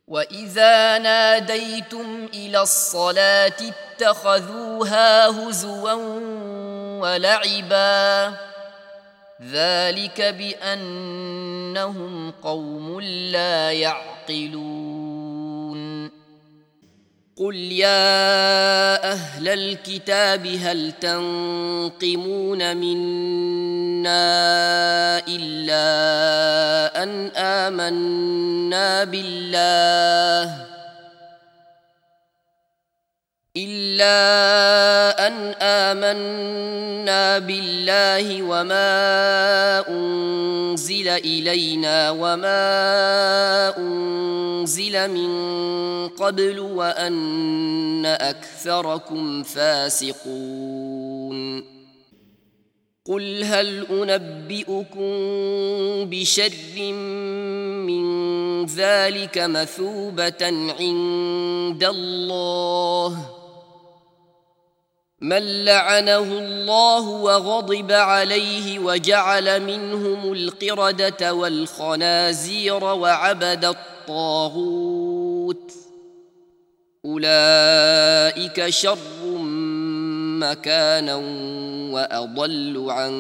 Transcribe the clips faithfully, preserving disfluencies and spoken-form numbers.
وإذا ناديتم إلى الصلاة اتخذوها هزوا ولعبا ذلك بأنهم قوم لا يعقلون قل يا أهل الكتاب هل تنقمون منا إلا أن آمنا بالله إلا أن آمنا بالله وما أنزل إلينا وما أنزل من قبل وأن أكثركم فاسقون قل هل أنبئكم بشر من ذلك مثوبة عند الله من لعنه الله وغضب عليه وجعل منهم القردة والخنازير وعبد الطاغوت أولئك شر مكانا وأضل عن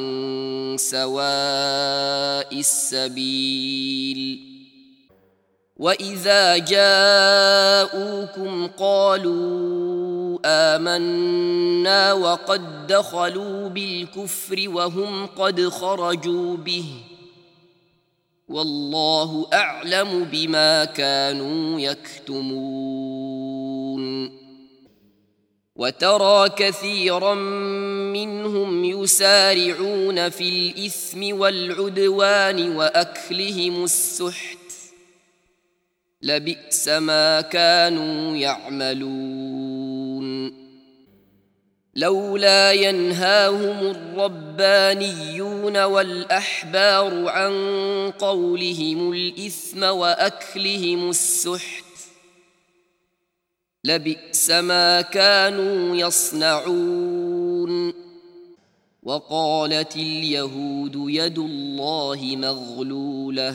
سواء السبيل وإذا جاءوكم قالوا آمنا وقد دخلوا بالكفر وهم قد خرجوا به والله أعلم بما كانوا يكتمون وترى كثيرا منهم يسارعون في الإثم والعدوان وأكلهم السحت لبئس ما كانوا يعملون لولا ينهاهم الربانيون والأحبار عن قولهم الإثم وأكلهم السحت لبئس ما كانوا يصنعون وقالت اليهود يد الله مغلولة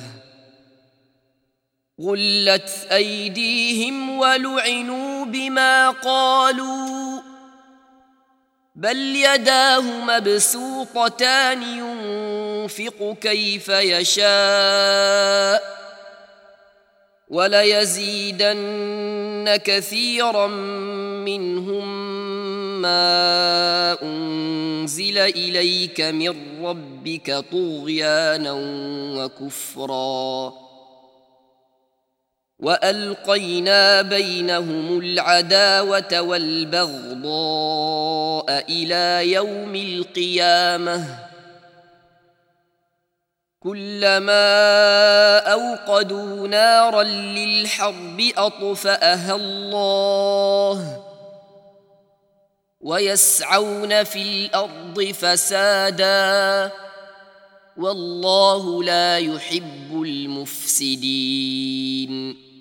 غلت أيديهم ولعنوا بما قالوا بل يداه مبسوطتان ينفق كيف يشاء وليزيدن كثيرا منهم ما أنزل إليك من ربك طغيانا وكفرا وألقينا بينهم العداوة والبغضاء إلى يوم القيامة كلما أوقدوا نارا للحرب أطفأها الله ويسعون في الأرض فسادا والله لا يحب المفسدين